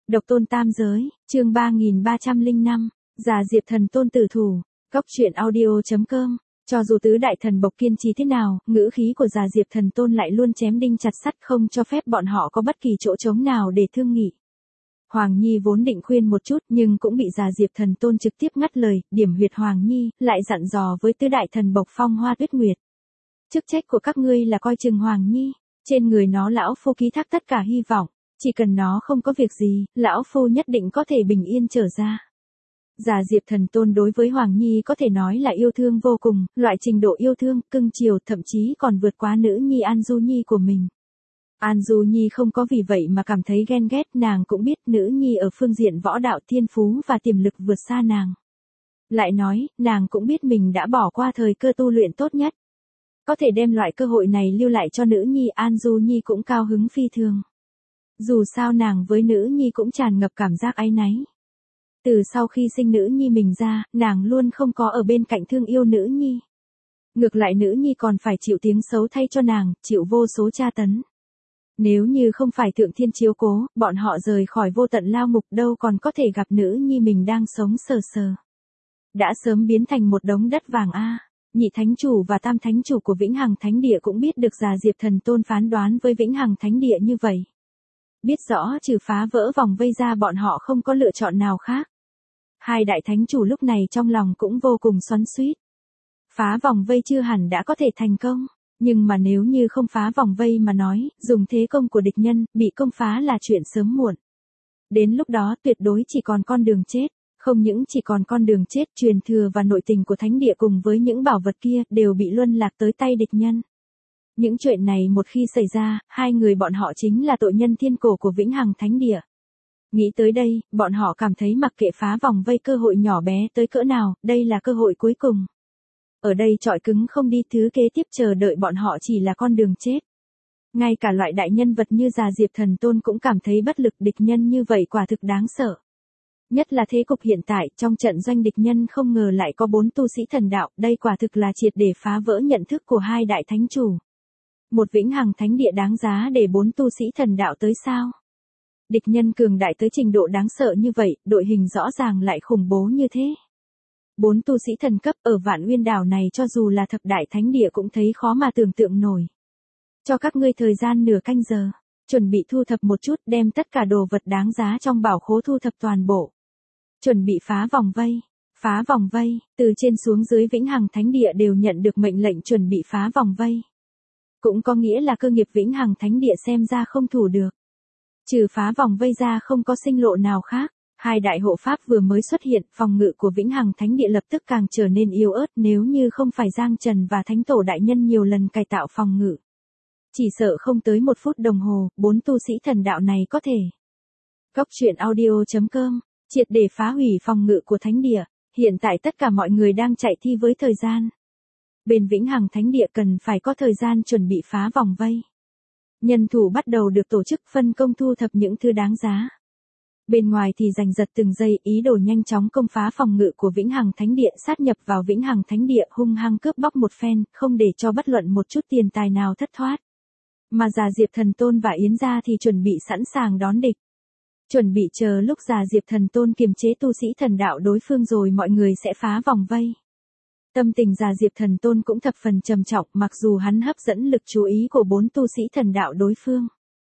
Độc tôn tam giới, chương 3305, Già Diệp Thần Tôn tử thủ, Cóc truyện audio.com. Cho dù tứ đại thần bộc kiên trì thế nào, ngữ khí của Già Diệp Thần Tôn lại luôn chém đinh chặt sắt, không cho phép bọn họ có bất kỳ chỗ trống nào để thương nghị. Hoàng Nhi vốn định khuyên một chút nhưng cũng bị Già Diệp Thần Tôn trực tiếp ngắt lời, điểm huyệt Hoàng Nhi, lại dặn dò với tứ đại thần bộc Phong Hoa Tuyết Nguyệt. Chức trách của các ngươi là coi chừng Hoàng Nhi, trên người nó lão phu ký thác tất cả hy vọng, chỉ cần nó không có việc gì, lão phu nhất định có thể bình yên trở ra. Già Diệp Thần Tôn đối với Hoàng Nhi có thể nói là yêu thương vô cùng, loại trình độ yêu thương, cưng chiều thậm chí còn vượt quá nữ nhi An Du Nhi của mình. An Du Nhi không có vì vậy mà cảm thấy ghen ghét, nàng cũng biết nữ nhi ở phương diện võ đạo thiên phú và tiềm lực vượt xa nàng. Lại nói, nàng cũng biết mình đã bỏ qua thời cơ tu luyện tốt nhất. Có thể đem loại cơ hội này lưu lại cho nữ nhi, An Du Nhi cũng cao hứng phi thường. Dù sao nàng với nữ nhi cũng tràn ngập cảm giác áy náy. Từ sau khi sinh nữ nhi mình ra, nàng luôn không có ở bên cạnh thương yêu nữ nhi. Ngược lại nữ nhi còn phải chịu tiếng xấu thay cho nàng, chịu vô số tra tấn. Nếu như không phải thượng thiên chiếu cố, bọn họ rời khỏi vô tận lao ngục đâu còn có thể gặp nữ nhi mình đang sống sờ sờ. Đã sớm biến thành một đống đất vàng a. Nhị thánh chủ và tam thánh chủ của Vĩnh Hằng Thánh Địa cũng biết được Già Diệp Thần Tôn phán đoán với Vĩnh Hằng Thánh Địa như vậy. Biết rõ trừ phá vỡ vòng vây ra bọn họ không có lựa chọn nào khác. Hai đại thánh chủ lúc này trong lòng cũng vô cùng xoắn xuýt. Phá vòng vây chưa hẳn đã có thể thành công, nhưng mà nếu như không phá vòng vây mà nói, dùng thế công của địch nhân, bị công phá là chuyện sớm muộn. Đến lúc đó tuyệt đối chỉ còn con đường chết, không những chỉ còn con đường chết, truyền thừa và nội tình của thánh địa cùng với những bảo vật kia đều bị luân lạc tới tay địch nhân. Những chuyện này một khi xảy ra, hai người bọn họ chính là tội nhân thiên cổ của Vĩnh Hằng Thánh Địa. Nghĩ tới đây, bọn họ cảm thấy mặc kệ phá vòng vây cơ hội nhỏ bé tới cỡ nào, đây là cơ hội cuối cùng. Ở đây trọi cứng không đi, thứ kế tiếp chờ đợi bọn họ chỉ là con đường chết. Ngay cả loại đại nhân vật như Già Diệp Thần Tôn cũng cảm thấy bất lực, địch nhân như vậy quả thực đáng sợ. Nhất là thế cục hiện tại, trong trận doanh địch nhân không ngờ lại có 4 tu sĩ thần đạo, đây quả thực là triệt để phá vỡ nhận thức của hai đại thánh chủ. Một Vĩnh Hằng Thánh Địa đáng giá để 4 tu sĩ thần đạo tới sao? Địch nhân cường đại tới trình độ đáng sợ như vậy, đội hình rõ ràng lại khủng bố như thế. 4 tu sĩ thần cấp ở Vạn Uyên đảo này cho dù là thập đại thánh địa cũng thấy khó mà tưởng tượng nổi. Cho các ngươi thời gian nửa canh giờ, chuẩn bị thu thập một chút, đem tất cả đồ vật đáng giá trong bảo khố thu thập toàn bộ. Chuẩn bị phá vòng vây. Phá vòng vây, từ trên xuống dưới Vĩnh Hằng Thánh Địa đều nhận được mệnh lệnh chuẩn bị phá vòng vây. Cũng có nghĩa là cơ nghiệp Vĩnh Hằng Thánh Địa xem ra không thủ được. Trừ phá vòng vây ra không có sinh lộ nào khác. Hai đại hộ pháp vừa mới xuất hiện, phòng ngự của Vĩnh Hằng Thánh Địa lập tức càng trở nên yếu ớt, nếu như không phải Giang Trần và Thánh Tổ đại nhân nhiều lần cải tạo phòng ngự. Chỉ sợ không tới 1 phút đồng hồ, 4 tu sĩ thần đạo này có thể. Cóc truyện audio.com, triệt để phá hủy phòng ngự của Thánh Địa, hiện tại tất cả mọi người đang chạy thi với thời gian. Bên Vĩnh Hằng Thánh Địa cần phải có thời gian chuẩn bị phá vòng vây. Nhân thủ bắt đầu được tổ chức phân công thu thập những thứ đáng giá. Bên ngoài thì giành giật từng giây, ý đồ nhanh chóng công phá phòng ngự của Vĩnh Hằng Thánh Địa, sát nhập vào Vĩnh Hằng Thánh Địa, hung hăng cướp bóc một phen, không để cho bất luận một chút tiền tài nào thất thoát. Mà Già Diệp Thần Tôn và Yến gia thì chuẩn bị sẵn sàng đón địch. Chuẩn bị chờ lúc Già Diệp Thần Tôn kiềm chế tu sĩ thần đạo đối phương rồi mọi người sẽ phá vòng vây. Tâm tình Già Diệp Thần Tôn cũng thập phần trầm trọng, mặc dù hắn hấp dẫn lực chú ý của 4 tu sĩ thần đạo đối phương.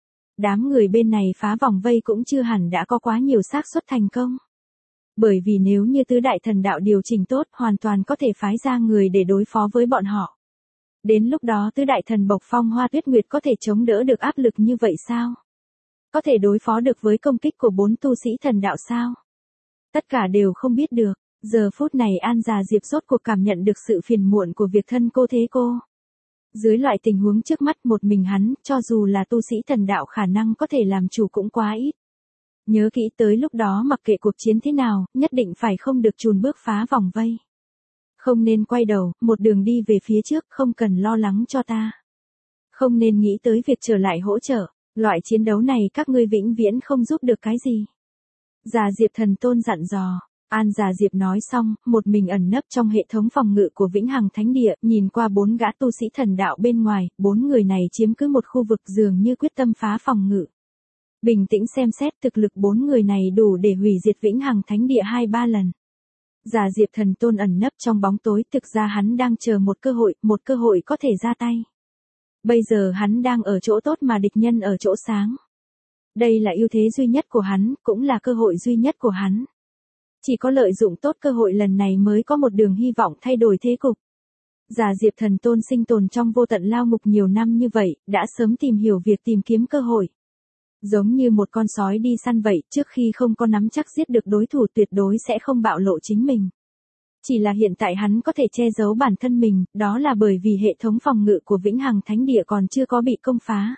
Đám người bên này phá vòng vây cũng chưa hẳn đã có quá nhiều xác suất thành công. Bởi vì nếu như tứ đại thần đạo điều chỉnh tốt, hoàn toàn có thể phái ra người để đối phó với bọn họ. Đến lúc đó tứ đại thần bộc Phong Hoa Tuyết Nguyệt có thể chống đỡ được áp lực như vậy sao? Có thể đối phó được với công kích của 4 tu sĩ thần đạo sao? Tất cả đều không biết được. Giờ phút này An Già Diệp rốt cuộc cảm nhận được sự phiền muộn của việc thân cô thế cô. Dưới loại tình huống trước mắt một mình hắn, cho dù là tu sĩ thần đạo khả năng có thể làm chủ cũng quá ít. Nhớ kỹ tới lúc đó mặc kệ cuộc chiến thế nào, nhất định phải không được chùn bước phá vòng vây. Không nên quay đầu, một đường đi về phía trước, không cần lo lắng cho ta. Không nên nghĩ tới việc trở lại hỗ trợ, loại chiến đấu này các ngươi vĩnh viễn không giúp được cái gì. Già Diệp Thần Tôn dặn dò. An Già Diệp nói xong, một mình ẩn nấp trong hệ thống phòng ngự của Vĩnh Hằng Thánh Địa, nhìn qua 4 gã tu sĩ thần đạo bên ngoài, 4 người này chiếm cứ một khu vực dường như quyết tâm phá phòng ngự. Bình tĩnh xem xét thực lực 4 người này đủ để hủy diệt Vĩnh Hằng Thánh Địa 2-3 lần. Giả Diệp Thần Tôn ẩn nấp trong bóng tối, thực ra hắn đang chờ một cơ hội có thể ra tay. Bây giờ hắn đang ở chỗ tốt mà địch nhân ở chỗ sáng. Đây là ưu thế duy nhất của hắn, cũng là cơ hội duy nhất của hắn. Chỉ có lợi dụng tốt cơ hội lần này mới có một đường hy vọng thay đổi thế cục. Giả Diệp Thần Tôn sinh tồn trong vô tận lao ngục nhiều năm như vậy, đã sớm tìm hiểu việc tìm kiếm cơ hội. Giống như một con sói đi săn vậy, trước khi không có nắm chắc giết được đối thủ tuyệt đối sẽ không bạo lộ chính mình. Chỉ là hiện tại hắn có thể che giấu bản thân mình, đó là bởi vì hệ thống phòng ngự của Vĩnh Hằng Thánh Địa còn chưa có bị công phá.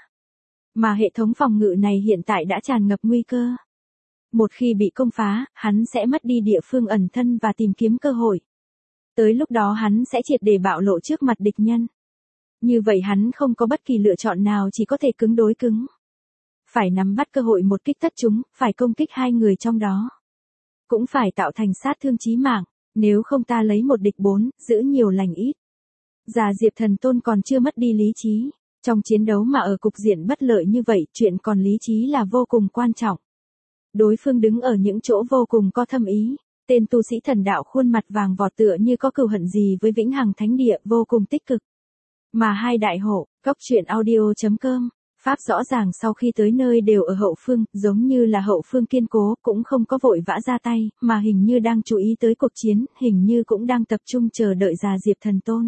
Mà hệ thống phòng ngự này hiện tại đã tràn ngập nguy cơ. Một khi bị công phá, hắn sẽ mất đi địa phương ẩn thân và tìm kiếm cơ hội. Tới lúc đó hắn sẽ triệt để bạo lộ trước mặt địch nhân. Như vậy hắn không có bất kỳ lựa chọn nào, chỉ có thể cứng đối cứng. Phải nắm bắt cơ hội một kích tất chúng, phải công kích 2 người trong đó. Cũng phải tạo thành sát thương chí mạng, nếu không ta lấy một địch 4, giữ nhiều lành ít. Giả Diệp Thần Tôn còn chưa mất đi lý trí. Trong chiến đấu mà ở cục diện bất lợi như vậy, chuyện còn lý trí là vô cùng quan trọng. Đối phương đứng ở những chỗ vô cùng có thâm ý. Tên tu sĩ thần đạo khuôn mặt vàng vọt tựa như có cừu hận gì với Vĩnh Hằng Thánh Địa, vô cùng tích cực. Mà hai đại hộ, goctruyện.audio.com, pháp rõ ràng sau khi tới nơi đều ở hậu phương, giống như là hậu phương kiên cố, cũng không có vội vã ra tay, mà hình như đang chú ý tới cuộc chiến, hình như cũng đang tập trung chờ đợi Giả Diệp Thần Tôn.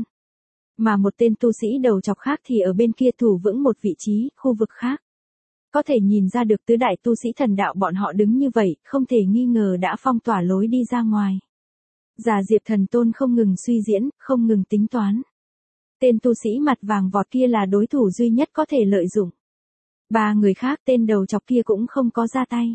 Mà một tên tu sĩ đầu chọc khác thì ở bên kia thủ vững một vị trí, khu vực khác. Có thể nhìn ra được tứ đại tu sĩ thần đạo bọn họ đứng như vậy, không thể nghi ngờ đã phong tỏa lối đi ra ngoài. Giả Diệp Thần Tôn không ngừng suy diễn, không ngừng tính toán. Tên tu sĩ mặt vàng vọt kia là đối thủ duy nhất có thể lợi dụng. 3 người khác tên đầu chọc kia cũng không có ra tay.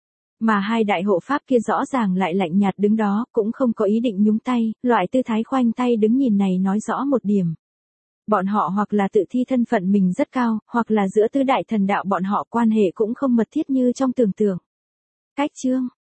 Mà hai đại hộ pháp kia rõ ràng lại lạnh nhạt đứng đó, cũng không có ý định nhúng tay, loại tư thái khoanh tay đứng nhìn này nói rõ một điểm. Bọn họ hoặc là tự thi thân phận mình rất cao, hoặc là giữa tứ đại thần đạo bọn họ quan hệ cũng không mật thiết như trong tưởng tượng. Cách chương